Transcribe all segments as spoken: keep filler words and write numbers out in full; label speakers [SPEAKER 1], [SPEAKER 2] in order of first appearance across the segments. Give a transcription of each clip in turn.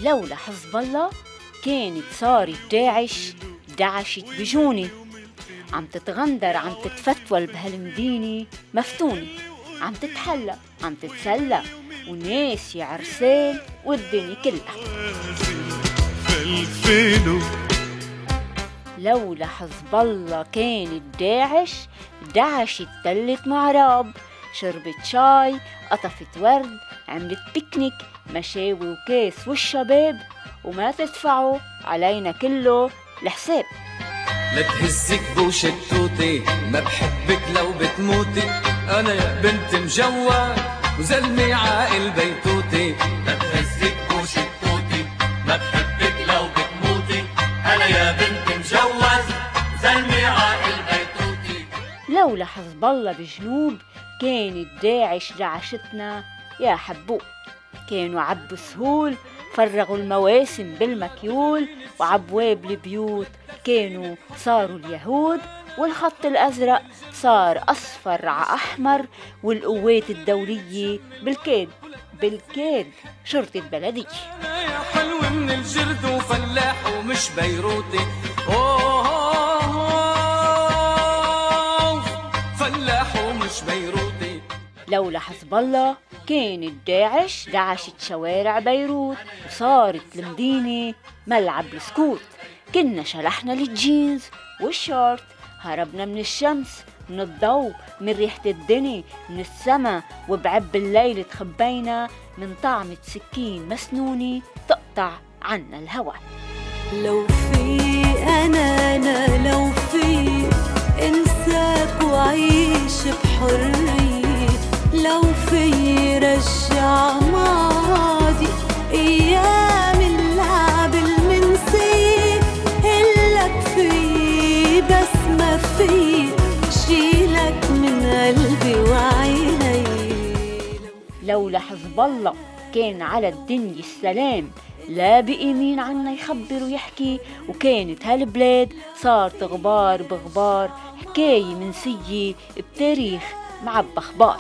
[SPEAKER 1] لولا حزب الله كانت صارت داعش دعشت بجوني، عم تتغندر عم تتفتول بهالمدينة مفتونة، عم تتحلى عم تتسلى وناس يا عرسان والدنيا كلها. لولا حزب الله كانت داعش دعشت تلت معراب، شربت شاي قطفت ورد عملت بيكنيك مشاوي وكاس والشباب، وما تدفعوا علينا كله الحساب.
[SPEAKER 2] لا تهزك بوش التوتي ما بحبك لو بتموتي، انا يا بنت مجوز وزلمي عاقل بيتوتي. لا تهزك بوش التوتي ما بحبك لو بتموتي، انا يا بنت مجوز وزلمي عاقل بيتوتي.
[SPEAKER 1] لولا حزب الله بجنوب كانت داعش دعشتنا يا حبوب، كانوا عبوا سهول فرغوا المواسم بالمكيول، وعبواب البيوت كانوا صاروا اليهود، والخط الأزرق صار أصفر ع أحمر، والقوات الدولية بالكاد بالكاد شرطة بلدية.
[SPEAKER 2] يا حلو من الجرد وفلاح ومش بيروتي، أوه فلاح ومش بيروتي.
[SPEAKER 1] لولا حزب الله كانت داعش دعشت شوارع بيروت، وصارت المدينة ملعب السكوت. كنا شلحنا الجينز والشورت، هربنا من الشمس من الضوء من ريحة الدنيا من السما، وبعب الليل تخبينا من طعمة سكين مسنونة تقطع عنا الهوى.
[SPEAKER 3] لو في أنا أنا لو في انساك وعيش بحرية، لو في رجع ماضي أيام اللعب المنسية، هلك في بس ما في شيلك من قلبي وعيني.
[SPEAKER 1] لولا حزب الله كان على الدنيا السلام، لا بقي مين عنا يخبر ويحكي، وكانت هالبلاد صارت غبار بغبار، حكاية منسية بتاريخ معبى اخبار.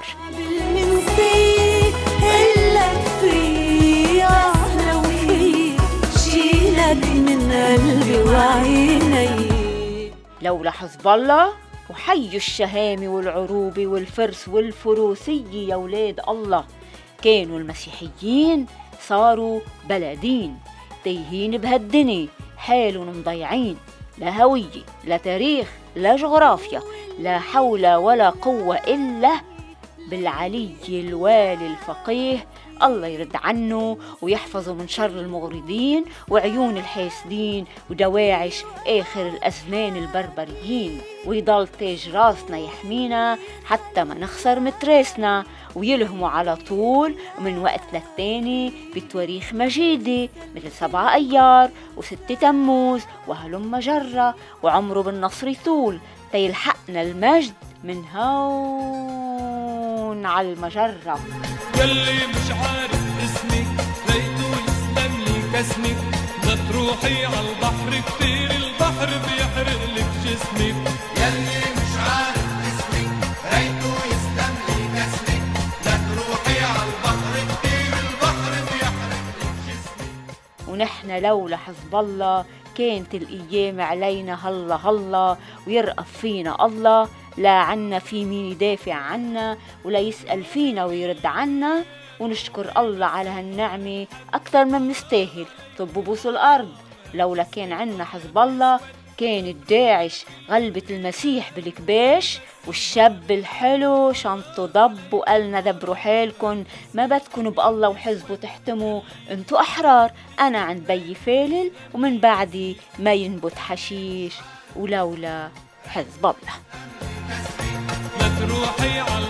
[SPEAKER 1] لولا حزب الله وحي الشهامة والعروبة والفرس والفروسية يا ولاد الله، كانوا المسيحيين صاروا بلدين تايهين بهالدنيا، حالهم مضيعين، لا هوية لا تاريخ لا جغرافيا، لا حول ولا قوة إلا بالعلي الوالي الفقيه، الله يرد عنه ويحفظه من شر المغرضين وعيون الحاسدين ودواعش آخر الأزمان البربريين، ويضل تاج راسنا يحمينا حتى ما نخسر متراسنا، ويلهموا على طول ومن وقت للتاني بتواريخ مجيدة مثل سبعة أيار وستة تموز وهلم مجرة، وعمره بالنصر طول تيلحقنا المجد من هون على المجرة.
[SPEAKER 2] يلي مش عارف اسمك ليتو يسلم لي كسمك، لا تروحي على البحر كتير البحر بيحرق لك جسمك. يلي مش عارف اسمك ليتو يسلم لي كسمك، لا تروحي على البحر كتير البحر بيحرق لك جسمك.
[SPEAKER 1] ونحن لولا حزب الله كانت الأيام علينا هلا هلا، ويرقف فينا الله، لا عنا في مين يدافع عنا ولا يسأل فينا ويرد عنا، ونشكر الله على هالنعمة أكثر ما منستاهل طب بوس الأرض. لولا كان عنا حزب الله كانت داعش غلبت المسيح بالكباش، والشاب الحلو شنطه ضب وقالنا دبروا حالكن، ما بدكن بالله وحزبه تحتموا، انتو أحرار، أنا عند بي فالل ومن بعدي ما ينبت حشيش، ولولا حزب الله.
[SPEAKER 2] لا تروحي على